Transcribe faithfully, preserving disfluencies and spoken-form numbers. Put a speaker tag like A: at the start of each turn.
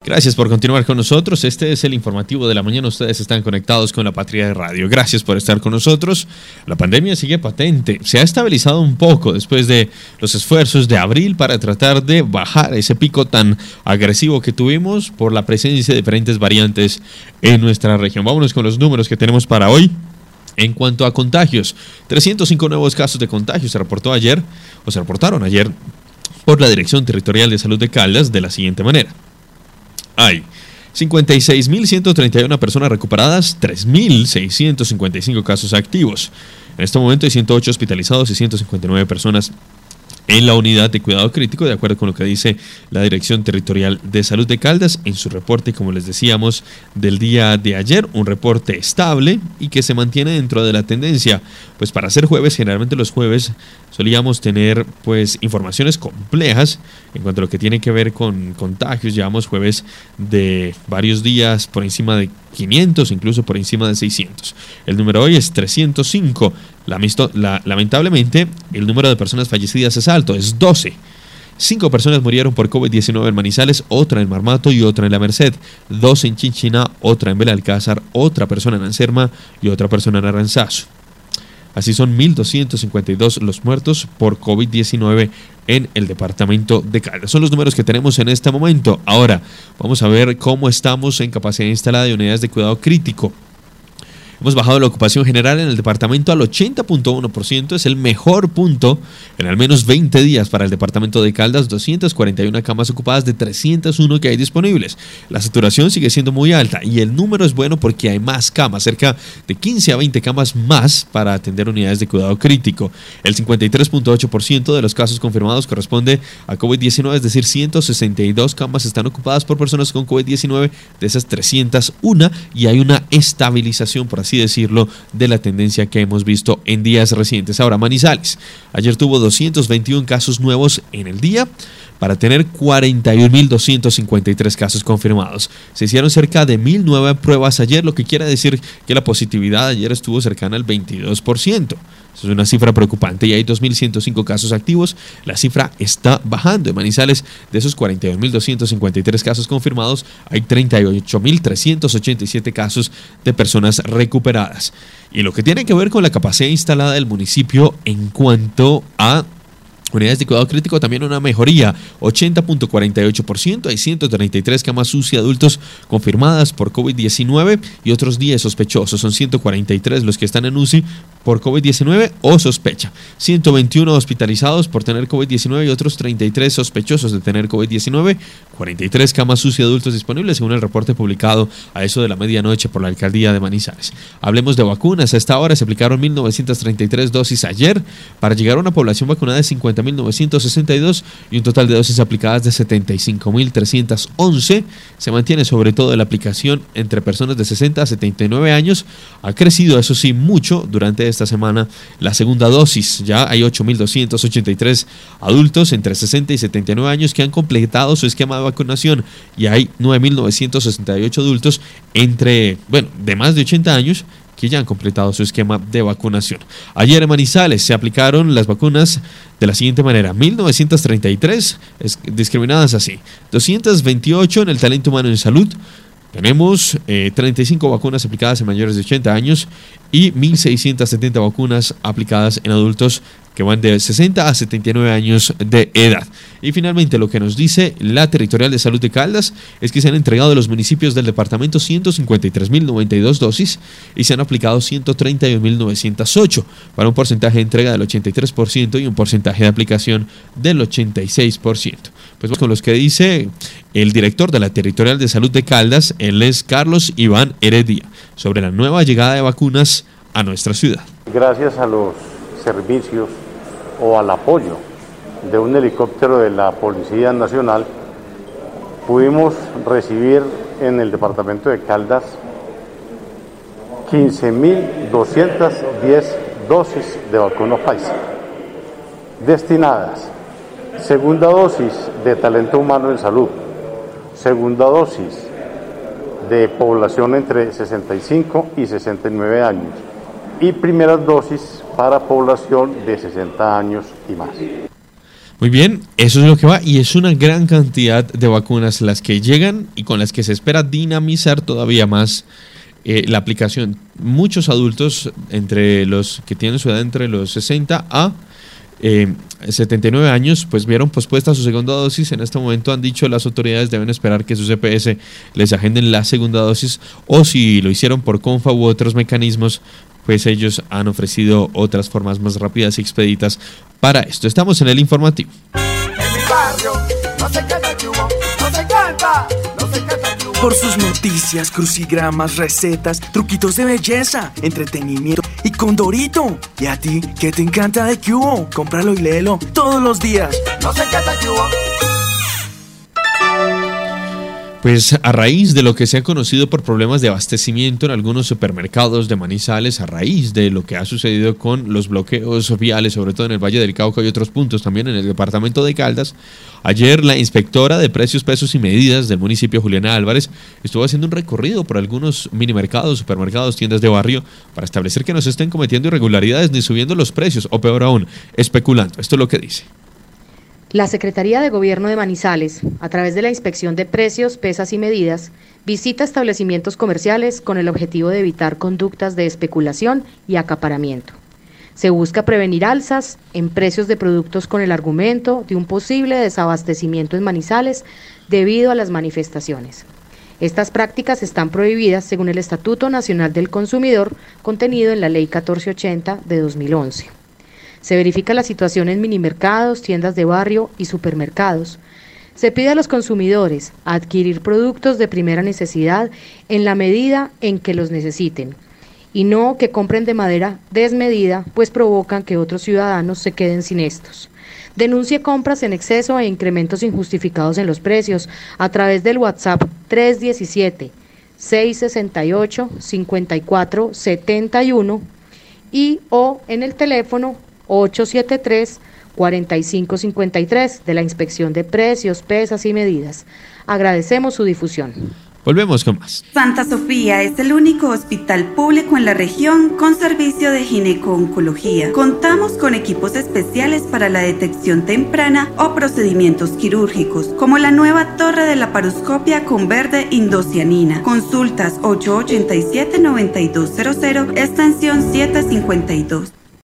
A: Gracias por continuar con nosotros. Este es el informativo de la mañana. Ustedes están conectados con la Patria de Radio. Gracias por estar con nosotros. La pandemia sigue patente. Se ha estabilizado un poco después de los esfuerzos de abril para tratar de bajar ese pico tan agresivo que tuvimos por la presencia de diferentes variantes en nuestra región. Vámonos con los números que tenemos para hoy. En cuanto a contagios, trescientos cinco nuevos casos de contagio se reportó ayer, o se reportaron ayer por la Dirección Territorial de Salud de Caldas de la siguiente manera. Hay cincuenta y seis mil ciento treinta y una personas recuperadas, tres mil seiscientos cincuenta y cinco casos activos. En este momento hay ciento ocho hospitalizados y ciento cincuenta y nueve personas en la unidad de cuidado crítico, de acuerdo con lo que dice la Dirección Territorial de Salud de Caldas en su reporte, como les decíamos, del día de ayer, un reporte estable y que se mantiene dentro de la tendencia. Pues para ser jueves, generalmente los jueves solíamos tener pues informaciones complejas en cuanto a lo que tiene que ver con contagios. Llevamos jueves de varios días por encima de quinientos, incluso por encima de seiscientos. El número hoy es trescientos cinco. La, la, lamentablemente, el número de personas fallecidas es alto, es doce. Cinco personas murieron por COVID diecinueve en Manizales, otra en Marmato y otra en La Merced. Dos en Chinchiná, otra en Belalcázar, otra persona en Anserma y otra persona en Aranzazu. Así son mil doscientos cincuenta y dos los muertos por COVID diecinueve en el departamento de Caldas. Son los números que tenemos en este momento. Ahora, vamos a ver cómo estamos en capacidad instalada de unidades de cuidado crítico. Hemos bajado la ocupación general en el departamento al ochenta punto uno por ciento, es el mejor punto en al menos veinte días para el departamento de Caldas, doscientas cuarenta y una camas ocupadas de trescientas uno que hay disponibles. La saturación sigue siendo muy alta y el número es bueno porque hay más camas, cerca de quince a veinte camas más para atender unidades de cuidado crítico. El cincuenta y tres punto ocho por ciento de los casos confirmados corresponde a COVID diecinueve, es decir, ciento sesenta y dos camas están ocupadas por personas con COVID diecinueve, de esas trescientas uno, y hay una estabilización, por así así decirlo, de la tendencia que hemos visto en días recientes. Ahora, Manizales, ayer tuvo doscientos veintiún casos nuevos en el día para tener cuarenta y un mil doscientos cincuenta y tres casos confirmados. Se hicieron cerca de mil nueve pruebas ayer, lo que quiere decir que la positividad ayer estuvo cercana al veintidós por ciento. Eso es una cifra preocupante y hay dos mil ciento cinco casos activos. La cifra está bajando. En Manizales, de esos cuarenta y un mil doscientos cincuenta y tres casos confirmados, hay treinta y ocho mil trescientos ochenta y siete casos de personas recuperadas. Y lo que tiene que ver con la capacidad instalada del municipio en cuanto a unidades de cuidado crítico, también una mejoría, ochenta punto cuarenta y ocho por ciento, hay ciento treinta y tres camas U C I adultos confirmadas por COVID diecinueve y otros diez sospechosos, son ciento cuarenta y tres los que están en U C I por COVID diecinueve o sospecha, ciento veintiuno hospitalizados por tener COVID diecinueve y otros treinta y tres sospechosos de tener COVID diecinueve, cuarenta y tres camas U C I adultos disponibles según el reporte publicado a eso de la medianoche por la alcaldía de Manizales. Hablemos de vacunas. A esta hora se aplicaron mil novecientas treinta y tres dosis ayer para llegar a una población vacunada de cincuenta mil novecientos sesenta y dos y un total de dosis aplicadas de setenta y cinco mil trescientos once. Se mantiene sobre todo la aplicación entre personas de sesenta a setenta y nueve años. Ha crecido, eso sí, mucho durante esta semana la segunda dosis. Ya hay ocho mil doscientos ochenta y tres adultos entre sesenta y setenta y nueve años que han completado su esquema de vacunación y hay nueve mil novecientos sesenta y ocho adultos entre, bueno, de más de ochenta años que ya han completado su esquema de vacunación. Ayer en Manizales se aplicaron las vacunas de la siguiente manera: mil novecientos treinta y tres discriminadas así, doscientos veintiocho en el talento humano en salud. Tenemos eh, treinta y cinco vacunas aplicadas en mayores de ochenta años y mil seiscientas setenta vacunas aplicadas en adultos que van de sesenta a setenta y nueve años de edad. Y finalmente, lo que nos dice la Territorial de Salud de Caldas es que se han entregado a los municipios del departamento ciento cincuenta y tres mil noventa y dos dosis y se han aplicado ciento treinta y un mil novecientos ocho para un porcentaje de entrega del ochenta y tres por ciento y un porcentaje de aplicación del ochenta y seis por ciento. Pues con los que dice el director de la Territorial de Salud de Caldas, él es Carlos Iván Heredia, sobre la nueva llegada de vacunas a nuestra ciudad.
B: Gracias a los servicios o al apoyo de un helicóptero de la Policía Nacional, pudimos recibir en el departamento de Caldas quince mil doscientas diez dosis de vacuna Pfizer destinadas: segunda dosis de talento humano en salud, segunda dosis de población entre sesenta y cinco y sesenta y nueve años y primeras dosis para población de sesenta años y más.
A: Muy bien, eso es lo que va y es una gran cantidad de vacunas las que llegan y con las que se espera dinamizar todavía más eh, la aplicación. Muchos adultos entre los que tienen su edad entre los sesenta a eh, setenta y nueve años pues vieron pospuesta su segunda dosis. En este momento han dicho las autoridades deben esperar que sus E P S les agenden la segunda dosis o si lo hicieron por Confa u otros mecanismos pues ellos han ofrecido otras formas más rápidas y expeditas para esto. Estamos en el informativo.
C: En mi barrio no se canta yugo, no se canta, no se canta yugo. Por sus noticias, crucigramas, recetas, truquitos de belleza, entretenimiento y Condorito. ¿Y a ti qué te encanta de Cubo? Cómpralo y léelo todos los días. No se canta yugo.
A: Pues a raíz de lo que se ha conocido por problemas de abastecimiento en algunos supermercados de Manizales, a raíz de lo que ha sucedido con los bloqueos viales, sobre todo en el Valle del Cauca y otros puntos también en el departamento de Caldas, ayer la inspectora de precios, pesos y medidas del municipio, Juliana Álvarez, estuvo haciendo un recorrido por algunos minimercados, supermercados, tiendas de barrio, para establecer que no se estén cometiendo irregularidades ni subiendo los precios, o peor aún, especulando. Esto es lo que dice.
D: La Secretaría de Gobierno de Manizales, a través de la Inspección de Precios, Pesas y Medidas, visita establecimientos comerciales con el objetivo de evitar conductas de especulación y acaparamiento. Se busca prevenir alzas en precios de productos con el argumento de un posible desabastecimiento en Manizales debido a las manifestaciones. Estas prácticas están prohibidas según el Estatuto Nacional del Consumidor contenido en la Ley catorce ochenta de dos mil once. Se verifica la situación en minimercados, tiendas de barrio y supermercados. Se pide a los consumidores adquirir productos de primera necesidad en la medida en que los necesiten y no que compren de manera desmedida, pues provocan que otros ciudadanos se queden sin estos. Denuncie compras en exceso e incrementos injustificados en los precios a través del WhatsApp tres uno siete, seis seis ocho, cinco cuatro siete uno y o en el teléfono ocho siete tres, cuatro cinco cinco tres de la Inspección de Precios, Pesas y Medidas. Agradecemos su difusión.
A: Volvemos con más.
E: Santa Sofía es el único hospital público en la región con servicio de gineco-oncología. Contamos con equipos especiales para la detección temprana o procedimientos quirúrgicos, como la nueva torre de laparoscopia con verde indocianina. Consultas ocho ocho siete, nueve dos cero cero, extensión siete cincuenta y dos.